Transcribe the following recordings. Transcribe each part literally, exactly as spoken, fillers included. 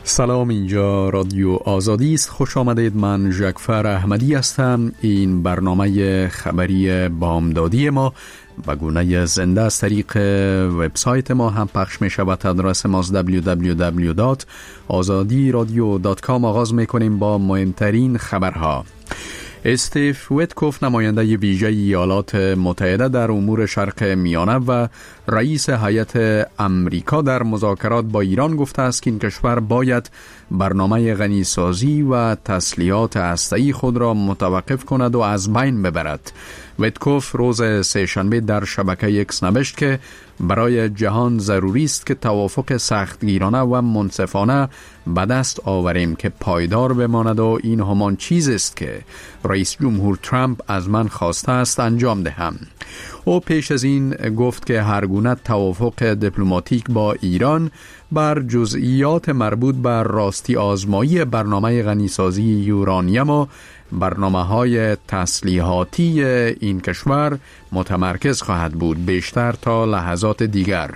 سلام، اینجا رادیو آزادی است. خوش آمدید. من ژکفر احمدی هستم. این برنامه خبری بامدادی ما و گونه زنده از طریق وبسایت ما هم پخش می شود. آدرس ما دبلیو دبلیو دبلیو دات آزادی رادیو دات کام. آغاز می کنیم با مهمترین خبرها. استیو ویتکوف، نماینده ویژه ایالات متحده در امور شرق میانه و رئیس هیئت امریکا در مذاکرات با ایران گفته است که این کشور باید برنامه غنیسازی و تسلیحات هسته‌ای خود را متوقف کند و از بین ببرد. ویتکوف روز سه‌شنبه در شبکه ایکس نوشت که برای جهان ضروری است که توافق سختگیرانه و منصفانه به دست آوریم که پایدار بماند و این همان چیز است که رئیس جمهور ترامپ از من خواسته است انجام دهم. او پیش از این گفت که هر گونه توافق دیپلماتیک با ایران بر جزئیات مربوط به راستی آزمایی برنامه غنیسازی یورانیم و برنامه‌های تسلیحاتی این کشور متمرکز خواهد بود، بیشتر تا لحظات دیگر.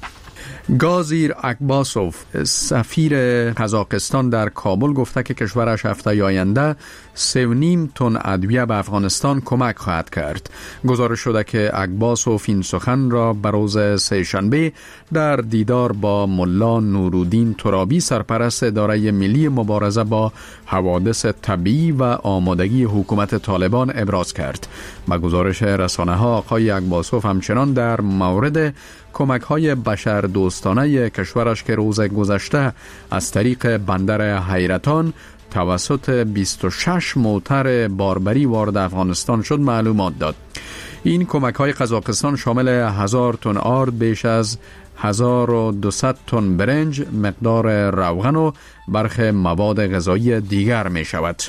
گازیر اکباسوف، سفیر قزاقستان در کابل، گفته که کشورش هفته آینده سه و نیم تن ادویه به افغانستان کمک خواهد کرد. گزارش شده که اکباسوف این سخن را به روز سه‌شنبه در دیدار با ملا نورالدین ترابی، سرپرست اداره ملی مبارزه با حوادث طبیعی و آمادگی حکومت طالبان ابراز کرد. با گزارش رسانه‌ها، آقای اکباسوف همچنان در مورد کمک‌های بشردوستانه کشورش که روز گذشته از طریق بندر حیرتان توسط بیست و شش موتر باربری وارد افغانستان شد معلومات داد. این کمک‌های قزاقستان شامل هزار تن آرد، بیش از هزار و دویست تن برنج، مقدار روغن و برخی مواد غذایی دیگر می شود.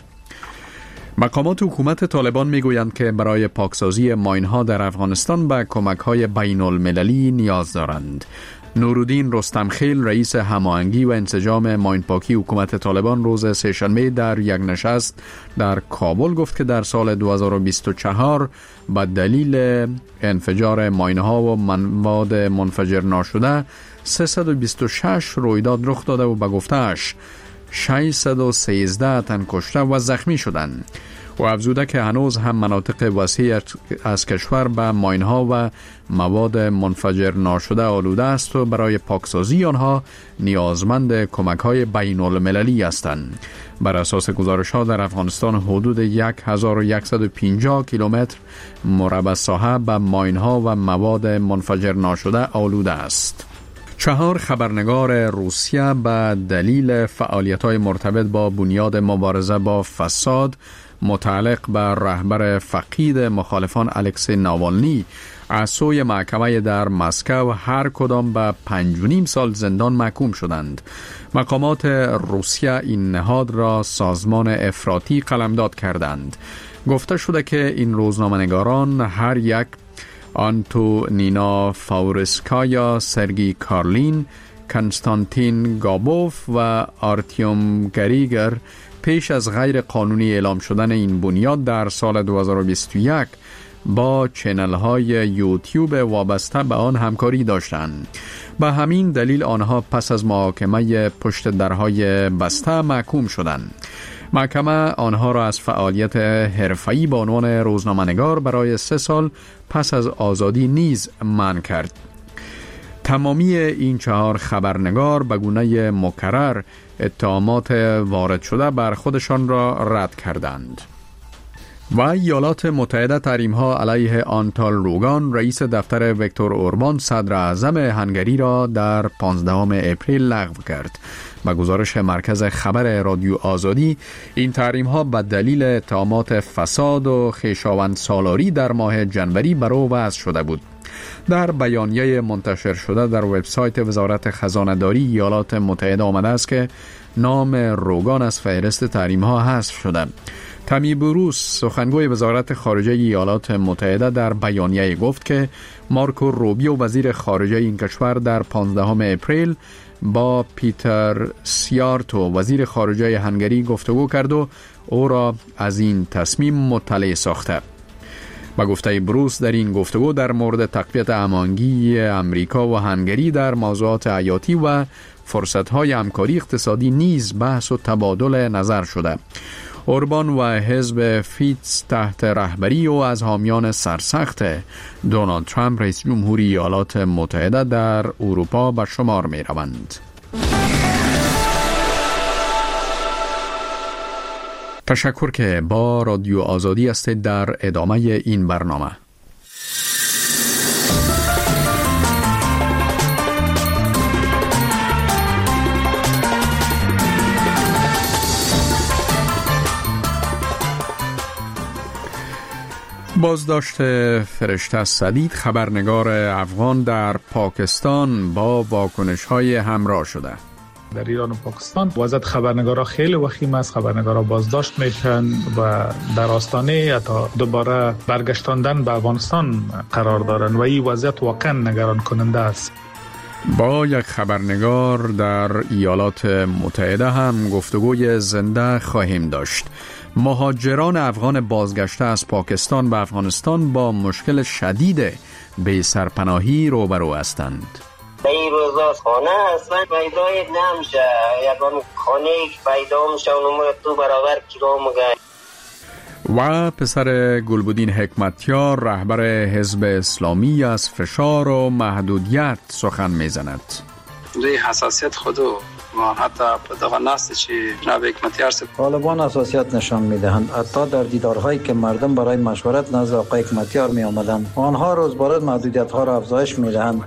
مقامات حکومت طالبان می گویند که برای پاکسازی ماین‌ها در افغانستان به کمک‌های بین المللی نیاز دارند. نورالدین رستمخیل، رئیس هماهنگی و انسجام ماین پاکی حکومت طالبان، روز سه‌شنبه در یک نشست در کابل گفت که در سال دو هزار و بیست و چهار به دلیل انفجار ماین‌ها و مواد منفجر ناشده سیصد و بیست و شش رویداد رخ داده و به گفته‌اش ششصد و سیزده تن کشته و زخمی شدند. و افزوده که هنوز هم مناطق وسیع از کشور به ماین‌ها و مواد منفجر ناشده آلوده است و برای پاکسازی آنها نیازمند کمک‌های بین المللی هستند. بر اساس گزارش‌ها در افغانستان حدود هزار و صد و پنجاه کیلومتر مربع ساحه به ماین‌ها و مواد منفجر ناشده آلوده است. چهار خبرنگار روسیه به دلیل فعالیت‌های مرتبط با بنیاد مبارزه با فساد متعلق به رهبر فقید مخالفان الکسی ناوالنی از سوی محکمه در مسکو هر کدام به پنج و نیم سال زندان محکوم شدند. مقامات روسیه این نهاد را سازمان افراطی قلمداد کردند. گفته شده که این روزنامه‌نگاران هر یک آنتونینا فاورسکایا، سرگی کارلین، کنستانتین گابوف و آرتیوم گریگر پیش از غیر قانونی اعلام شدن این بنیاد در سال دو هزار و بیست و یک با چنل های یوتیوب وابسته به آن همکاری داشتند. به همین دلیل آنها پس از محاکمه پشت درهای بسته محکوم شدند. محکمه آنها را از فعالیت حرفه‌ای به عنوان روزنامه‌نگار برای سه سال پس از آزادی نیز منع کرد. تمامی این چهار خبرنگار به گونه مکرر اتهامات وارد شده بر خودشان را رد کردند. و ایالات متحده تحریم‌ها علیه آنتال روگان، رئیس دفتر ویکتور اوربان صدر اعظم هنگری را در پانزدهم اپریل لغو کرد. با گزارش مرکز خبر رادیو آزادی، این تحریم‌ها به دلیل اتهامات فساد و خویشاوندسالاری در ماه جنوری بر او وضع شده بود. در بیانیه منتشر شده در وبسایت وزارت خزانه‌داری ایالات متحده آمده است که نام روگان از فهرست تحریم‌ها حذف شده. تامی بروس، سخنگوی وزارت خارجه ایالات متحده، در بیانیه گفت که مارکو روبیو، وزیر خارجه این کشور، در پانزدهم اپریل با پیتر سیارتو، وزیر خارجه هنگری، گفتگو کرد و او را از این تصمیم مطلع ساخته. با گفته بروس، در این گفتگو در مورد تقویت هماهنگی امریکا و هنگری در موضوعات حیاتی و فرصت‌های همکاری اقتصادی نیز بحث و تبادل نظر شده. اوربان و حزب فیتز تحت رهبری و از حامیان سرسخت دونالد ترامپ رئیس جمهوری ایالات متحده در اروپا به شمار می روند. تشکر که با رادیو آزادی هستید. در ادامه این برنامه بازداشت فرشته سدید خبرنگار افغان در پاکستان با واکنش‌های همراه شده. در ایران و پاکستان وضعیت خبرنگارا خیلی وخیم است. خبرنگارا بازداشت میشن و در آستانه تا دوباره برگشتاندن به افغانستان قرار دارن و این وضعیت واقعا نگران کننده است. با یک خبرنگار در ایالات متحده هم گفتگوی زنده خواهیم داشت. مهاجران افغان بازگشته از پاکستان به افغانستان با مشکل شدید به سرپناهی روبرو هستند. به این روزا خانه اصلا پیدایت نمیشه. یکان خانه پیدا میشه اونمو تو برابر کیلو مگه. و پسر گلبدین حکمتیار رهبر حزب اسلامی از فشار و محدودیت سخن میزند. دوی حساسیت خودو و حتی دغه ناست چی جناب حکمتیار سه طالبان حساسیت نشان میدهند. حتی در دیدارهایی که مردم برای مشورت نزد آقای حکمتیار می آمدند آنها روز به روز محدودیت ها را افزایش میدهند.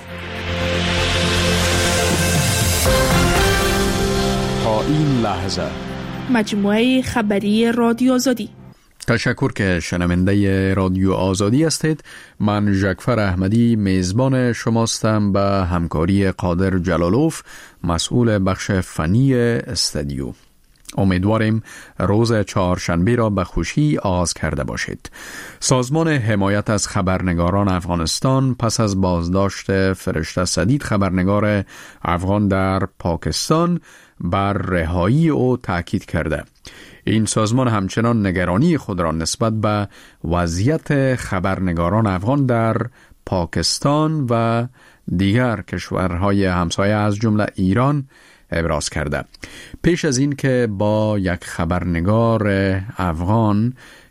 تا این لحظه مجموعه خبری رادیو آزادی. تشکر که شنونده رادیو آزادی هستید. من ژکفر احمدی میزبان شماستم به همکاری قادر جلالوف مسئول بخش فنی استودیو. امیدواریم روز چهارشنبه را به خوشی آغاز کرده باشید. سازمان حمایت از خبرنگاران افغانستان پس از بازداشت فرشته سدید خبرنگار افغان در پاکستان بر رهایی او تاکید کرده. این سازمان همچنان نگرانی خود را نسبت به وضعیت خبرنگاران افغان در پاکستان و دیگر کشورهای همسایه از جمله ایران ابراز کرده. پیش از این که با یک خبرنگار افغان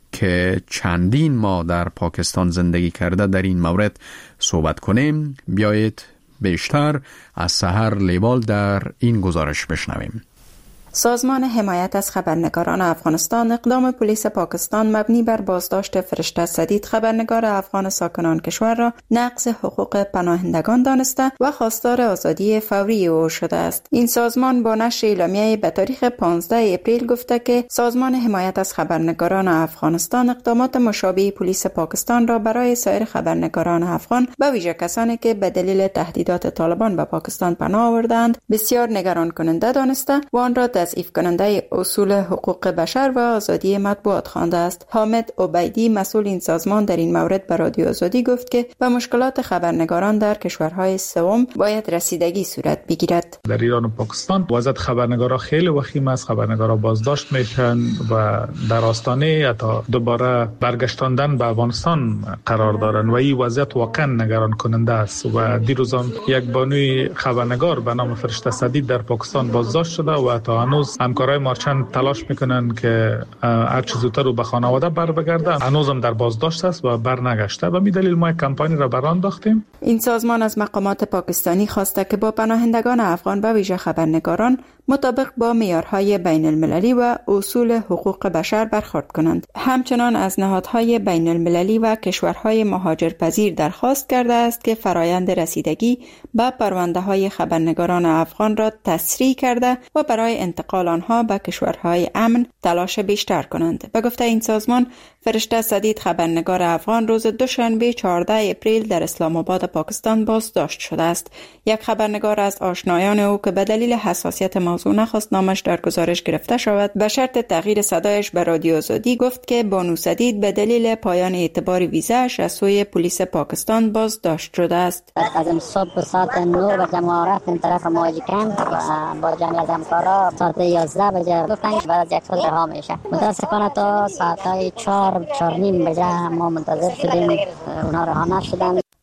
که چندین ماه در پاکستان زندگی کرده در این مورد صحبت کنیم، بیایید بیشتر از سحر لیوال در این گزارش بشنویم. سازمان حمایت از خبرنگاران افغانستان اقدام پلیس پاکستان مبنی بر بازداشت فرشته سدید خبرنگار افغان ساکنان کشور را نقض حقوق پناهندگان دانسته و خواستار آزادی فوری او شده است. این سازمان با نشر اعلامیه‌ای به تاریخ پانزده اپریل گفته که سازمان حمایت از خبرنگاران افغانستان اقدامات مشابه پلیس پاکستان را برای سایر خبرنگاران افغان به ویژه کسانی که به دلیل تهدیدات طالبان به پاکستان پناه آوردند بسیار نگران کننده دانسته و آن را تضعیف کننده اصول حقوق بشر و آزادی مطبوعات خوانده است. حامد عبیدی مسئول این سازمان در این مورد به رادیو آزادی گفت که به مشکلات خبرنگاران در کشورهای سوم باید رسیدگی صورت بگیرد. در ایران و پاکستان وضعیت خبرنگارا خیلی وخیم است. خبرنگارا بازداشت میشن و در آستانه تا دوباره برگشتاندن به افغانستان قرار دارن و این وضعیت واقعا نگران کننده است. و دیروزان یک بانوی خبرنگار به نام فرشته سدید در پاکستان بازداشت شده و تا هنوز همکارای مارچند تلاش میکنن که هر چه زودتر رو به خانواده بر بگرده. هنوزم در بازداشت است و بر نگشته. به می دلیل ما کمپانی را بران انداختیم. این سازمان از مقامات پاکستانی خواسته که با پناهندگان افغان و ویژه خبرنگاران مطابق با معیارهای بین المللی و اصول حقوق بشر برخورد کنند. همچنان از نهادهای بین المللی و کشورهای مهاجرپذیر درخواست کرده است که فرایند رسیدگی به پرونده های خبرنگاران افغان را تسریع کرده و برای انتقال آنها به کشورهای امن تلاش بیشتر کنند. به گفته این سازمان، فرشته سدید خبرنگار افغان روز دوشنبه چهاردهم اپریل در اسلام آباد پاکستان بازداشت شده است. یک خبرنگار از آشنایان او که به دلیل حساسیت موضوع نخواست نامش در گزارش گرفته شود به شرط تغییر صدایش به رادیو آزادی گفت که بانو سدید به دلیل پایان اعتبار ویزاش از سوی پلیس پاکستان بازداشت شده است. از صبح ساعت نه بجه ما رفتیم طرف مواجه کمپ و با جمعی از همکارا ساعت یازده بجه گفتن بعد از یک سال رها میشه. متاسفانه تا ساعت چهار چهار نیم بجه ما منتظر شدیم، اونا رها نشدن.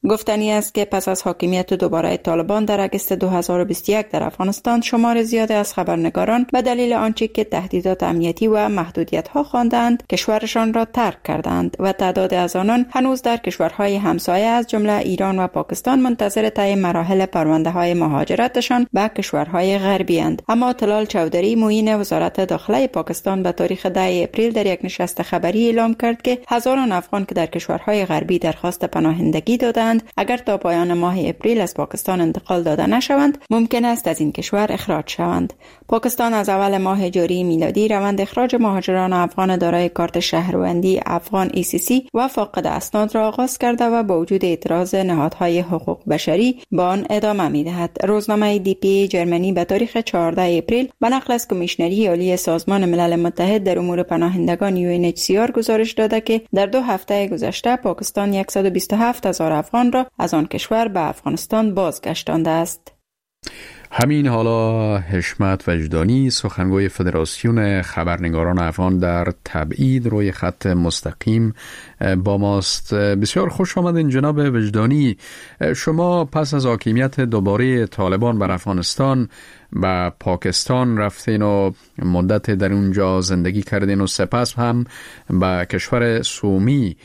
گفتنی است که پس از حاکمیت دوباره طالبان در اگست دو هزار و بیست و یک در افغانستان شمار زیادی از خبرنگاران به دلیل آنچه که تهدیدات امنیتی و محدودیت‌ها خواندند کشورشان را ترک کردند و تعداد از آنان هنوز در کشورهای همسایه از جمله ایران و پاکستان منتظر طی مراحل پرونده‌های مهاجرتشان به کشورهای غربی اند. اما طلال چودری معین وزارت داخله پاکستان به تاریخ ده اپریل در یک نشست خبری اعلام کرد که هزاران افغان که در کشورهای غربی درخواست پناهندگی دادند اگر تا پایان ماه اپریل از پاکستان انتقال داده نشوند ممکن است از این کشور اخراج شوند. پاکستان از اول ماه جاری میلادی روند اخراج مهاجران افغان دارای کارت شهروندی افغان ای سی سی و فاقد اسناد را آغاز کرده و با وجود اعتراض نهادهای حقوق بشری با آن ادامه می‌دهد. روزنامه دی پی جرمنی به تاریخ چهاردهم اپریل به نقل از کمیشنری عالی سازمان ملل متحد در امور پناهندگان یو ان اچ سی آر گزارش داده که در دو هفته گذشته پاکستان صد و بیست و هفت هزار افغان را از آن کشور به افغانستان بازگردانده است. همین حالا حشمت وجدانی سخنگوی فدراسیون خبرنگاران افغان در تبعید روی خط مستقیم با ماست. بسیار خوش آمدین جناب وجدانی. شما پس از حاکمیت دوباره طالبان بر افغانستان به پاکستان رفتین و مدت در اونجا زندگی کردین و سپس هم به کشور سومی.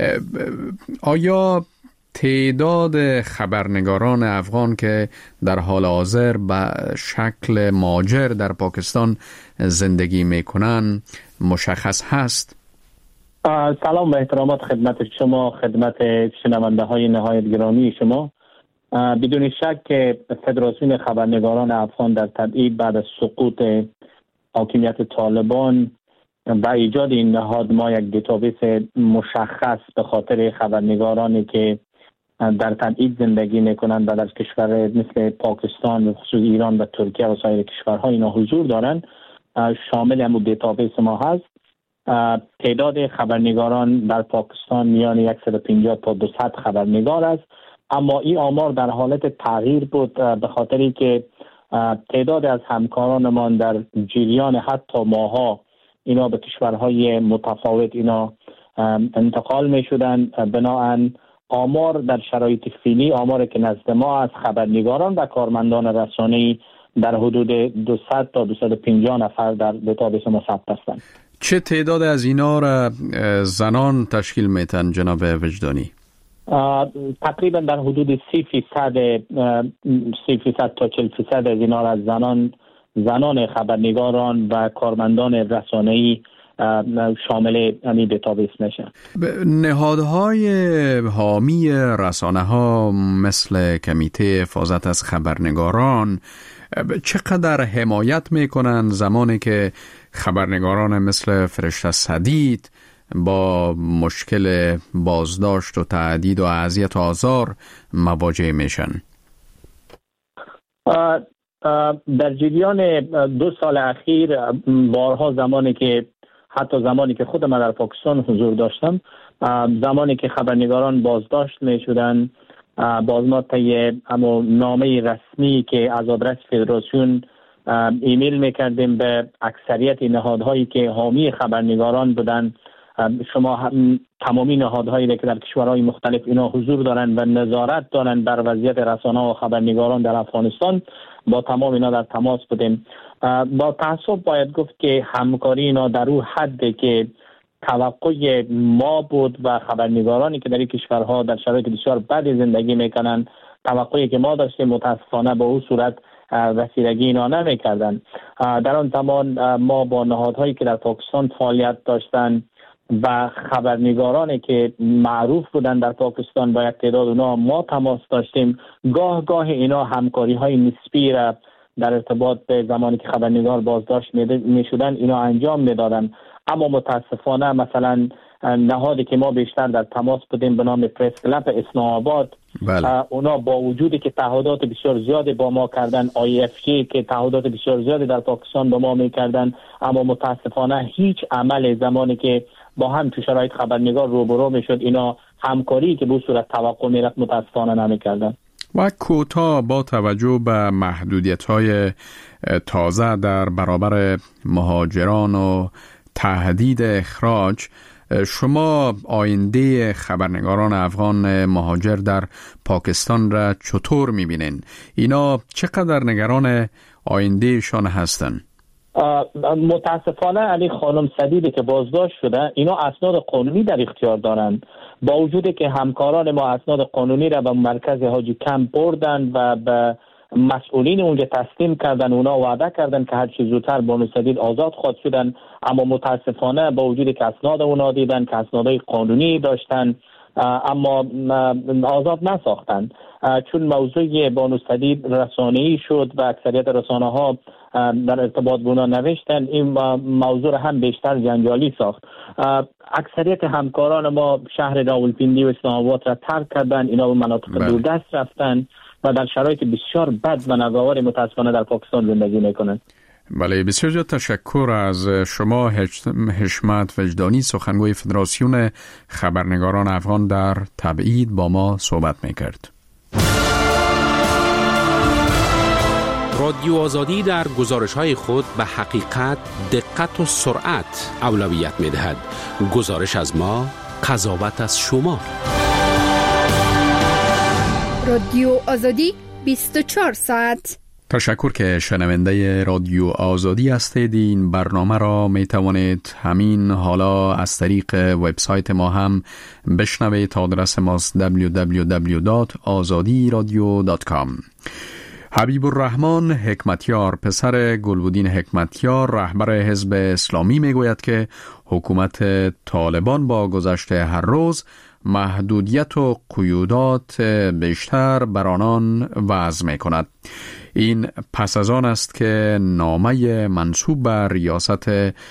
آیا تعداد خبرنگاران افغان که در حال حاضر به شکل مهاجر در پاکستان زندگی میکنن مشخص هست؟ سلام و احترامات خدمت شما، خدمت شنونده های نهایت گرامی شما. بدون شک که فدراسیون خبرنگاران افغان در تبعید بعد از سقوط حاکمیت طالبان و ایجاد این نهاد ما یک دیتابیس مشخص به خاطر خبرنگارانی که در تبعید زندگی میکنند و در کشور مثل پاکستان و خصوص ایران و ترکیه و سایر کشورها اینا حضور دارند شامل همون دیتابیس ما هست. تعداد خبرنگاران در پاکستان میان صد و پنجاه تا دویست خبرنگار است، اما این آمار در حالت تغییر بود به خاطری که تعداد از همکارانمان در جریان حتی ماها اینا به کشورهای متفاوت اینا انتقال می شدن. بنابراین آمار در شرایط فعلی آمار که نزد ما از خبرنگاران و کارمندان رسانه‌ای در حدود دویست تا دویست و پنجاه نفر در دیتابیس ما ثبت هستند. چه تعداد از اینا را زنان تشکیل میتن جناب وجدانی؟ تقریبا در حدود سی فیصد سی فیصد تا چهل فیصد از اینا از زنان زنان خبرنگاران و کارمندان رسانه‌ای شامل همین دیتابیس میشن. نهادهای حامی رسانه‌ها مثل کمیته حفاظت از خبرنگاران چقدر حمایت میکنن زمانی که خبرنگاران مثل فرشته سدید با مشکل بازداشت و تهدید و اذیت و آزار مواجه میشن؟ در جریان دو سال اخیر بارها زمانی که حتی زمانی که خود من در پاکستان حضور داشتم زمانی که خبرنگاران بازداشت می شدن باز ما طی اما نامه رسمی که از آدرس فدراسیون ایمیل می کردیم به اکثریت نهادهایی که حامی خبرنگاران بودن شما تمامی نهادهایی که در کشورهای مختلف اینا حضور دارن و نظارت دارن بر وضعیت رسانه و خبرنگاران در افغانستان با تمام اینا در تماس بودیم. با تأسف باید گفت که همکاری اینا در اون حدی که توقع ما بود و خبرنگارانی که در این کشورها در شرایط بسیار بد زندگی میکنن توقعی که ما داشتیم متاسفانه با اون صورت رسیدگی اینا نمیکردن. در آن زمان ما با نهادهایی که در پاکستان فعالیت داشتن و خبرنگارانی که معروف بودن در پاکستان با یک تعداد اونا ما تماس داشتیم. گاه گاه اینا همکاری های نسبی را در ارتباط به زمانی که خبرنگار بازداشت می شدن اینا انجام می دادن، اما متاسفانه مثلا نهادی که ما بیشتر در تماس بودیم به نام پرس کلاب اسلام آباد بله. اونا با وجودی که تعهدات بسیار زیادی با ما کردن، آی اف جی که تعهدات بسیار زیادی در پاکستان با ما می کردن، اما متاسفانه هیچ عمل زمانی که با هم تو شرایط خبرنگار روبرو می شد اینا همکاری که به صورت توقع می رفت متاسفانه نمی کردن. و کوتاه با توجه به محدودیت‌های تازه در برابر مهاجران و تهدید اخراج شما آینده خبرنگاران افغان مهاجر در پاکستان را چطور می‌بینین؟ اینا چقدر نگران آیندهشان هستند؟ متاسفانه علی خانم سدیدی که بازداشت شده، اینا اسناد قانونی در اختیار دارند، با وجودی که همکاران ما اسناد قانونی را به مرکز حاجی کمپ بردن و به مسئولین اونجا تسلیم کردن. اونا وعده کردن که هر چه زودتر بانو سدید آزاد خواهد شدن، اما متاسفانه با وجودی که اسناد اونا دیدن که اسنادهای قانونی داشتن، اما آزاد نساختن، چون موضوع بانو سدید رسانه‌ای شد و اکثریت رسانه ها در ارتباط با اونا نوشتن. این موضوع را هم بیشتر جنجالی ساخت. اکثریت همکاران ما شهر راولپیندی و اسلام آباد را ترک کردن، اینا به مناطق دوردست رفتن و در شرایط بسیار بد و ناگوار متاسفانه در پاکستان زندگی میکنند. بله، بسیار زیاد تشکر از شما حشمت وجدانی، سخنگوی فدراسیون خبرنگاران افغان در تبعید با ما صحبت میکرد. رادیو آزادی در گزارش‌های خود به حقیقت، دقت و سرعت اولویت می‌دهد. گزارش از ما، قضاوت از شما. رادیو آزادی بیست و چهار ساعت. تشکر که شنونده رادیو آزادی هستید. این برنامه را می توانید همین حالا از طریق وبسایت ما هم بشنوید. آدرس ماست دبلیو دبلیو دبلیو دات آزادی رادیو دات کام. حبیب الرحمن حکمتیار، پسر گلبدین حکمتیار، رهبر حزب اسلامی، می گوید که حکومت طالبان با گذشت هر روز محدودیت و قیودات بیشتر بر آنان وضع می کند. این پس از آن است که نامه منسوب بر ریاست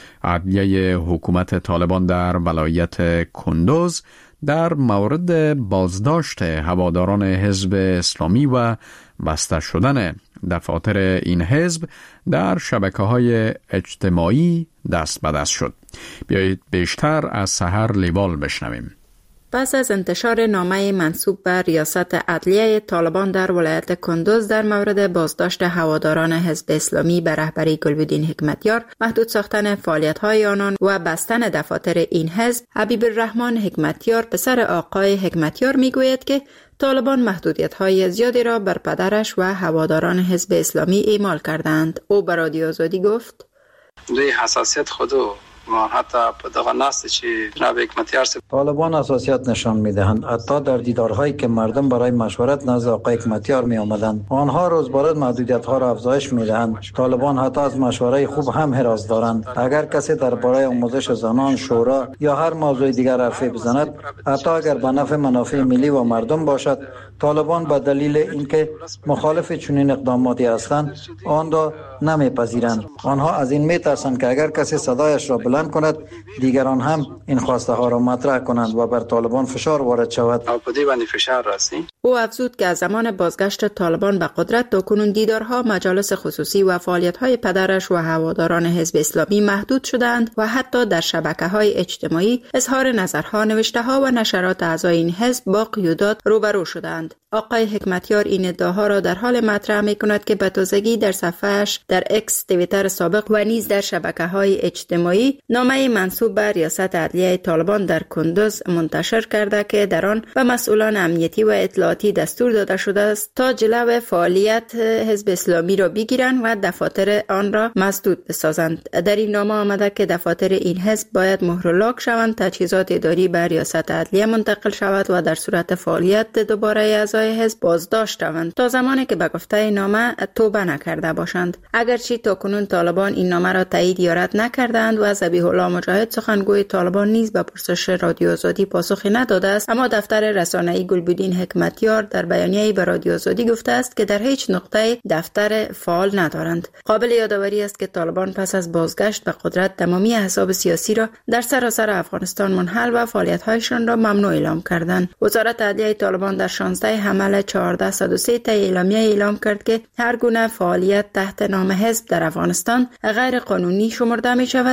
عدلیه حکومت طالبان در ولایت کندوز در مورد بازداشت هواداران حزب اسلامی و بسته شدن دفاتر این حزب در شبکه‌های اجتماعی دست به دست شد. بیایید بیشتر از سحر لیوال بشنویم. پس از انتشار نامه منسوب بر ریاست عدلیه طالبان در ولایت کندوز در مورد بازداشت هواداران حزب اسلامی به رهبری گلبدین حکمتیار، محدود ساختن فعالیت‌های آنان و بستن دفاتر این حزب، حبیب الرحمن حکمتیار، پسر آقای حکمتیار، میگوید که طالبان محدودیت‌های زیادی را بر پدرش و هواداران حزب اسلامی اعمال کردند. او به رادیو آزادی گفت: دوی حساسیت خودو ما حتی دغه ناست چې جناب حکمتیار صاحب طالبان حساسیت نشان میدهند. حتی در دیدارهایی که مردم برای مشورت نزد آقای حکمتیار می آمدند، آنها روزبارد محدودیت ها را افزایش میدهند. طالبان حتی از مشوره خوب هم حراس دارند. اگر کسی درباره آموزش زنان، شورا یا هر موضوع دیگر حرفی بزند، حتی اگر به نفع منافع ملی و مردم باشد، طالبان به دلیل اینکه مخالف چنین اقداماتی هستند آن را نمیپذیرند. آنها از این میترسند که اگر کسی صدایش را بلند کند، دیگران هم این خواسته ها را مطرح کنند و بر طالبان فشار وارد شود. او په دې باندې فشار راسي. او افزود که از زمان بازگشت طالبان به قدرت تاکنون دیدارها، مجالس خصوصی و فعالیت‌های پدرش و هواداران حزب اسلامی محدود شدند و حتی در شبکه‌های اجتماعی اظهار نظرها، نوشته‌ها و نشرات اعضای این حزب با قیودات روبرو شدند. آقای حکمتیار این ادعاها را در حال مطرح می‌کند که به تازگی در صفحه‌اش در اکس، توییتر سابق و نیز در شبکه‌های اجتماعی نامه منسوب به ریاست عدلیه طالبان در کندوز منتشر کرده که در آن به مسئولان امنیتی و اطلاعاتی دستور داده شده است تا جلو فعالیت حزب اسلامی را بگیرند و دفاتر آن را مسدود بسازند. در این نامه آمده که دفاتر این حزب باید مهر و لاک شوند، تجهیزات اداری به ریاست عدلیه منتقل شود و در صورت فعالیت دوباره اعضای حزب بازداشت شوند تا زمانی که به گفته نامه توبه نکرده باشند. اگرچه تاکنون طالبان این نامه را تایید یا رد نکردند و ذبیح الله مجاهد، سخنگوی طالبان، نیز به پرسش رادیو آزادی پاسخی نداده است، اما دفتر رسانه‌ای گلبدین حکمتیار در بیانیه‌ای به رادیو آزادی گفته است که در هیچ نقطه دفتر فعال ندارند. قابل یادآوری است که طالبان پس از بازگشت به قدرت تمامی احزاب سیاسی را در سراسر افغانستان منحل و فعالیت‌هایشان را ممنوع اعلام کردند. وزارت عدلیه طالبان در شانزده حمل چهارده صد و سه اعلامیه اعلام کرد که هر گونه فعالیت تحت نام حزب در افغانستان غیر قانونی شمرده می شود. ریاست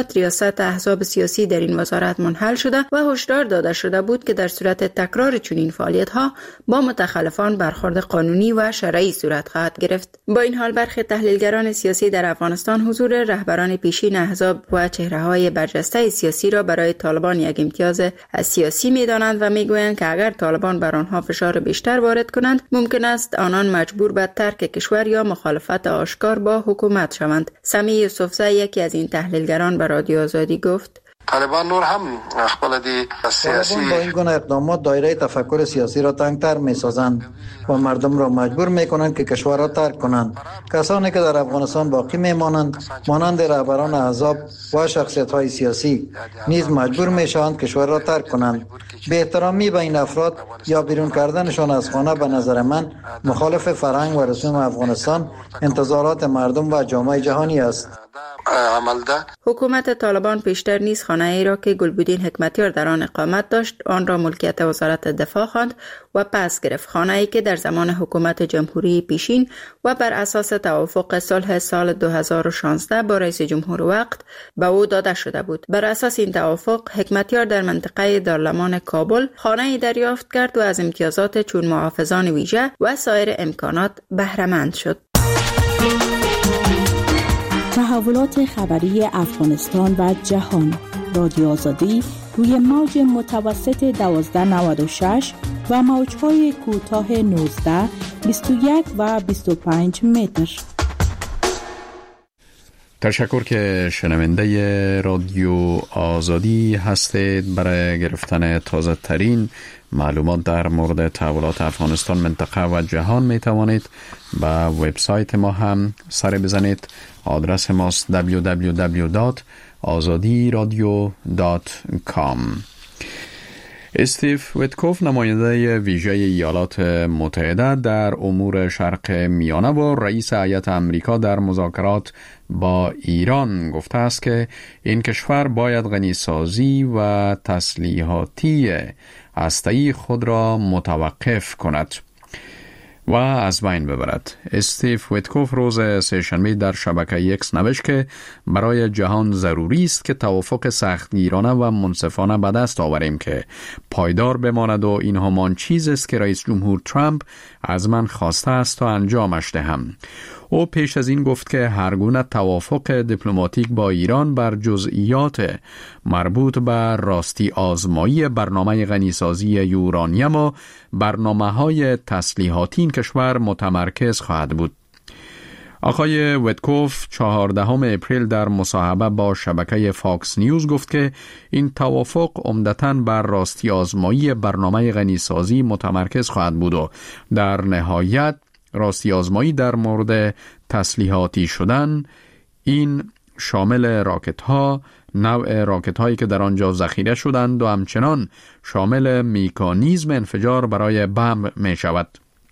رئاست احزاب سیاسی در این وزارت منحل شده و هشدار داده شده بود که در صورت تکرار چنین فعالیت‌ها با متخلفان برخورد قانونی و شرعی صورت خواهد گرفت. با این حال برخی تحلیلگران سیاسی در افغانستان حضور رهبران پیشین احزاب و چهره‌های برجسته سیاسی را برای طالبان یک امتیاز سیاسی می‌دانند و می‌گویند که اگر طالبان بر آنها فشار بیشتر وارد کنند ممکن است آنان مجبور به ترک کشور یا مخالفت آشکار با حکومت شوند. سمی یوسفزی یکی از این تحلیلگران به رادیو آزادی گفت: طالبان نور هم خپل دی سیاسی با این گونه اقدامات دایره تفکر سیاسی را تنگتر می سازند و مردم را مجبور می کنند که کشور را ترک کنند. کسانی که در افغانستان باقی می مانند مانند رهبران احزاب و شخصیت های سیاسی نیز مجبور می شوند کشور را ترک کنند. به احترامی به این افراد یا بیرون کردنشان از خانه به نظر من مخالف فرهنگ و رسوم افغانستان، انتظارات مردم و جامعه جهانی است. حکومت طالبان پیشتر نیز خانه ای را که گلبودین حکمتیار در آن اقامت داشت آن را ملکیت وزارت دفاع خواند و پس گرفت. خانه ای که در زمان حکومت جمهوری پیشین و بر اساس توافق صلح سال دو هزار و شانزده با رئیس جمهور وقت به او داده شده بود. بر اساس این توافق حکمتیار در منطقه دارالمان کابل خانه ای دریافت کرد و از امتیازات چون محافظان ویژه و سایر امکانات بهره مند شد. تحولات خبری افغانستان و جهان. رادیو آزادی روی موج متوسط دوازده نود و شش و موج‌های کوتاه نوزده، بیست و یک و بیست و پنج متر. تشکر که شنونده رادیو آزادی هستید. برای گرفتن تازه ترین معلومات در مورد تحولات افغانستان، منطقه و جهان می توانید به وبسایت ما هم سر بزنید. آدرس ماست دبلیو دبلیو دبلیو دات آزادی رادیو دات کام. استیو ویتکوف، نماینده ویژه ایالات متحده در امور شرق میانه و رئیس هیئت آمریکا در مذاکرات با ایران، گفته است که این کشور باید غنیسازی و تسلیحاتی هسته‌ای خود را متوقف کند و از بین ببرد. استیو ویتکوف روز سه‌شنبه در شبکه اکس نوشت که برای جهان ضروری است که توافق سختگیرانه و منصفانه به دست آوریم که پایدار بماند و این همان چیز است که رئیس جمهور ترامپ از من خواسته است تا انجامش دهم. او پیش از این گفت که هر گونه توافق دیپلماتیک با ایران بر جزئیات مربوط به راستی آزمایی برنامه غنیسازی یورانیم و برنامه‌های تسلیحاتی این کشور متمرکز خواهد بود. آقای ویتکوف چهاردهم اپریل در مصاحبه با شبکه فاکس نیوز گفت که این توافق عمدتاً بر راستی آزمایی برنامه غنیسازی متمرکز خواهد بود و در نهایت راستی آزمایی در مورد تسلیحاتی شدن، این شامل راکت ها، نوع راکت هایی که در آنجا ذخیره شدند و همچنان شامل مکانیزم انفجار برای بمب می شود.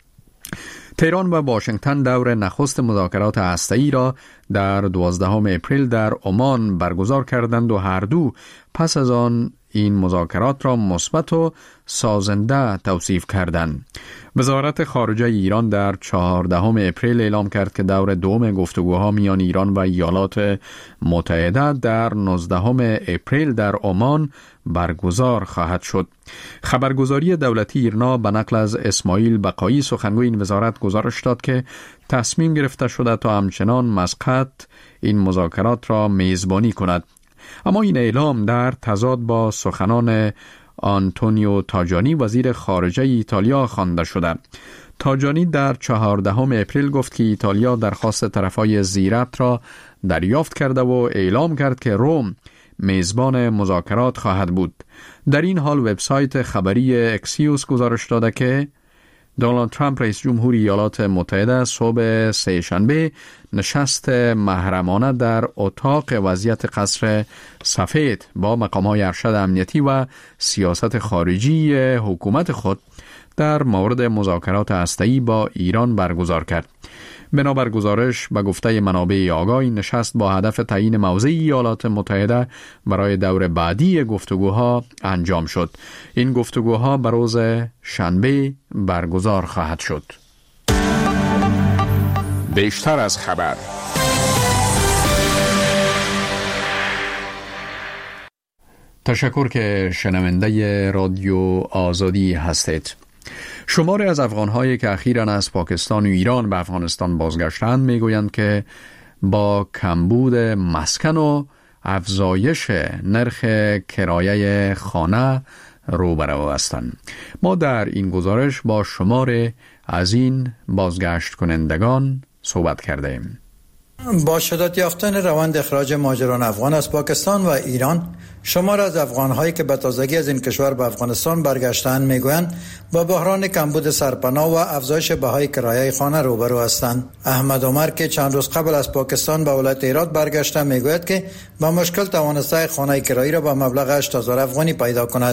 تهران و واشنگتن دور نخست مذاکرات هسته‌ای را در دوازدهم اپریل در عمان برگزار کردند و هر دو پس از آن این مذاکرات را مثبت و سازنده توصیف کردند. وزارت خارجه ایران در چهاردهم اپریل اعلام کرد که دور دوم گفتگوها میان ایران و ایالات متحده در نوزدهم اپریل در عمان برگزار خواهد شد. خبرگزاری دولتی ایرنا به نقل از اسماعیل بقایی سخنگوی این وزارت گزارش داد که تصمیم گرفته شده تا همچنان مسقط این مذاکرات را میزبانی کند. اما این اعلام در تضاد با سخنان آنتونیو تاجانی وزیر خارجه ایتالیا خوانده شده. تاجانی در چهاردهم اپریل گفت که ایتالیا درخواست طرفای زیربط را دریافت کرده و اعلام کرد که روم میزبان مذاکرات خواهد بود. در این حال وبسایت خبری اکسیوس گزارش داده که دونالد ترامپ رئیس جمهور ایالات متحده صبح سه‌شنبه نشست محرمانه در اتاق وضعیت قصر سفید با مقام‌های ارشد امنیتی و سیاست خارجی حکومت خود در مورد مذاکرات هسته‌ای با ایران برگزار کرد. بنابر گزارش به گفته منابع آگاه نشست با هدف تعیین موضع ایالات متحده برای دور بعدی گفتگوها انجام شد. این گفتگوها به روز شنبه برگزار خواهد شد. بیشتر از خبر تشکر که شنونده رادیو آزادی هستید. شماری از افغان‌هایی که اخیراً از پاکستان و ایران به افغانستان بازگشتند میگویند که با کمبود مسکن و افزایش نرخ کرایه خانه روبرو هستند. ما در این گزارش با شماری از این بازگشت کنندگان صحبت کردیم. با شدت یافتن روند اخراج مهاجران افغان از پاکستان و ایران، شمار از افغان‌هایی که به تازگی از این کشور به افغانستان برگشتند میگویند با بحران کمبود سرپناه و افزایش بهای کرایه خانه روبرو هستند. احمد عمر که چند روز قبل از پاکستان به ولایت هرات برگشته میگوید که با مشکل توانسته خانه کرایی را با مبلغ هشت هزار افغانی پیدا کند.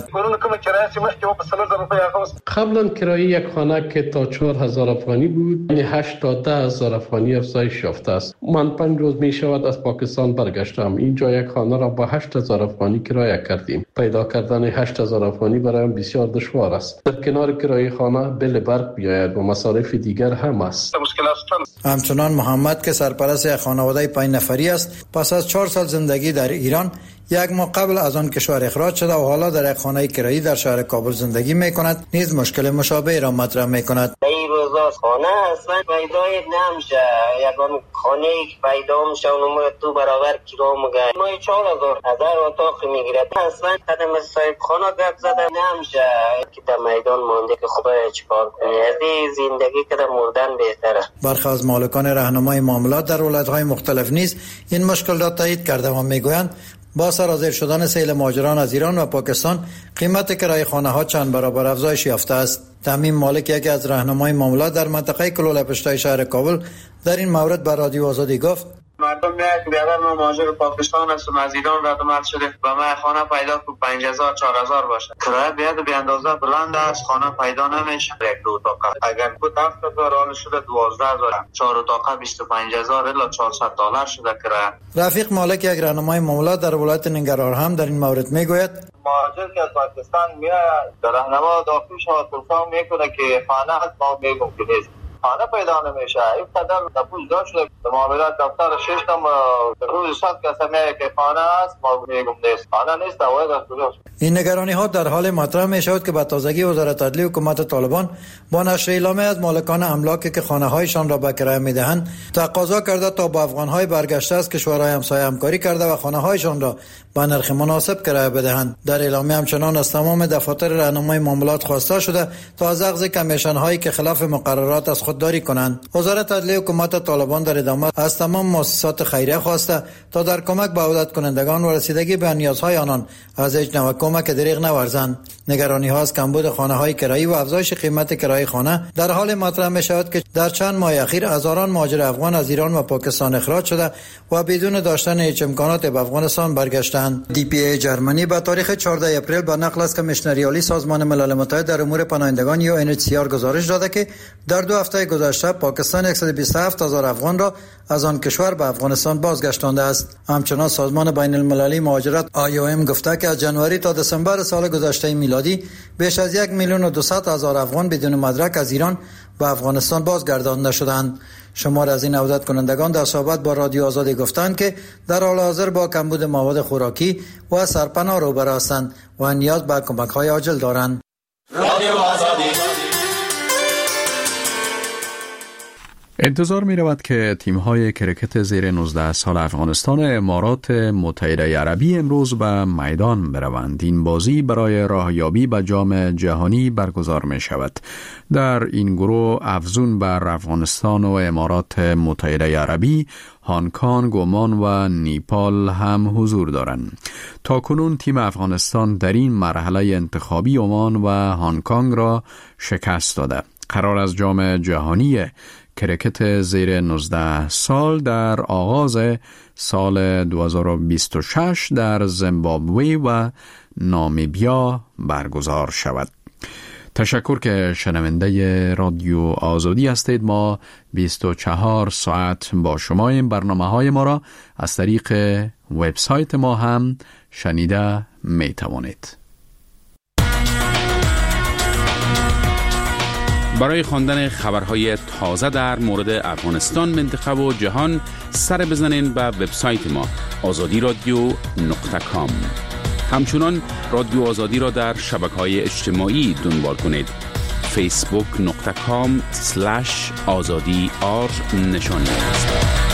قبلا کرایه یک خانه که تا چهار هزار افغانی بود، یعنی هشت تا ده هزار افغانی افزایش یافته است. من پنج روز می شود از پاکستان برگشتم. اینجا یک خانه را با هشت هزار افغانی کرایه کردیم. پیدا کردن هشت هزار افغانی برایم بسیار دشوار است. در کنار کرایه خانه بل برق بیاید و مصارف دیگر هم است. همچنان محمد که سرپرست یک خانواده پنج نفری است، پس از چهار سال زندگی در ایران یک ماه قبل از آن کشور اخراج شده و حالا در یک خانه کرایی در شهر کابل زندگی میکند، نیز مشکل مشابه را مطرح میکند. این روزا خانه اصلا پیدا نمیشه. یگان خانه که پیدا میشه اونم تو برابر کیلو میگه ما چهار هزار هزار اتاق میگیره. اصلا قدم صاحب خانه گپ زده نمیشه که در میدان مونده که خدا چیکار کنه. از زندگی که در مردن بهتره. برخی از مالکان راهنمای معاملات در ولایت‌های مختلف نیز این مشکل را تایید کرده و میگویند با سرازیر شدن سیل مهاجران از ایران و پاکستان قیمت کرایه خانه ها چند برابر افزایش یافته است. تمیم مالک، یکی از راهنمای معاملات در منطقه کلوله پشتای شهر کابل، در این مورد به رادیو آزادی گفت: مردم میاد که بیادر ما مهاجر پاکستان هستم، از ایران رد و مرد شده و ما خانه پیدا که پنج هزار چهار هزار باشه. کرایه بیاد به اندازه بلند است، خانه پیدا نمیشه. یک دو اتاق اگر بود هفت هزار آن شده دوازده هزار، چهار اتاق بیست و پنج هزار الی چهارصد دلار شده کرایه. رفیق مالک، یک راهنمای معاملات در ولایت ننگرهار، هم در این مورد میگوید: مهاجر که از پاکستان میاد در راهنما داخل شود پرسان میکنه که خانه هست، ما میگم که نیست. خانه پیدا نمیشه. این قدر نفوذ داشت شده معاملات دفتر شش تا روز صد کسمه که خانه است، ما میگم نیست. خانه نیست، اوید از کجاست. این نگرانی ها در حال مطرح می شود که به تازگی وزارت عدلیه حکومت طالبان با نشر اعلامیه از مالکان املاکی که خانه هایشان را به کرایه میدهند تقاضا کرده تا با افغان های برگشته از کشورهای همسایه همکاری کرده و خانه هایشان را با نرخ مناسب کرایه بدهند. در اعلامیه همچنان از تمام دفاتر راهنمای معاملات خواسته شده تا از اخذ کمیشن هایی که خلاف مقررات از خودداری کنند. وزارت عدلیه حکومت طالبان در ادامه از تمام مؤسسات خیریه خواسته تا در کمک به عودت کنندگان و رسیدگی به نیازهای آنان از هیچ نوع کمک دریغ نورزند. نگرانی ها از کمبود خانه های کرایی و افزایش قیمت کرایه خانه در حال مطرح می شود که در چند ماه اخیر هزاران مهاجر افغان از ایران و پاکستان اخراج شده و بدون داشتن هیچ امکانات به افغانستان برگشتند. دی پی ای جرمنی به تاریخ چهاردهم اپریل با نقل از کمیشنری عالی سازمان ملل متحد در امور پناهندگان یو ان اچ سی آر گزارش داده که در دو هفته گذشته پاکستان صد و بیست و هفت هزار افغان را از آن کشور به افغانستان بازگشتانده است. همچنان سازمان بین المللی مهاجرت آی او ام گفته که از جنوری تا دسامبر سال گذشته میلادی بیش از یک میلیون و دویست هزار افغان بدون مدرک از ایران به افغانستان بازگردانده شدند. شمار از این عودت کنندگان در صحبت با رادیو آزادی گفتند که در حال حاضر با کمبود مواد خوراکی و سرپناه روبرو هستند و نیاز به کمک‌های عاجل دارند. رادیو آزادی. انتظار می رود که تیم‌های کرکت زیر نوزده سال افغانستان و امارات متحده عربی امروز به میدان بروند. این بازی برای راهیابی به جام جهانی برگزار می شود. در این گروه افزون بر افغانستان و امارات متحده عربی، هنگ کنگ، عمان و نیپال هم حضور دارند. تاکنون تیم افغانستان در این مرحله انتخابی عمان و هنگ کنگ را شکست داده. قرار از جام جهانی کرکت زیر نوزده سال در آغاز سال دو هزار و بیست و شش در زیمبابوه و نامیبیا برگزار شود. تشکر که شنونده رادیو آزادی هستید. ما بیست و چهار ساعت با شما این برنامه های ما را از طریق وبسایت ما هم شنیده می توانید. برای خواندن خبرهای تازه در مورد افغانستان، منطقه و جهان سر بزنین به وبسایت ما آزادی رادیو نقطه کام. همچنان رادیو آزادی را در شبکه‌های اجتماعی دنبال کنید. فیسبوک نقطه کام سلش آزادی آر نشانی است.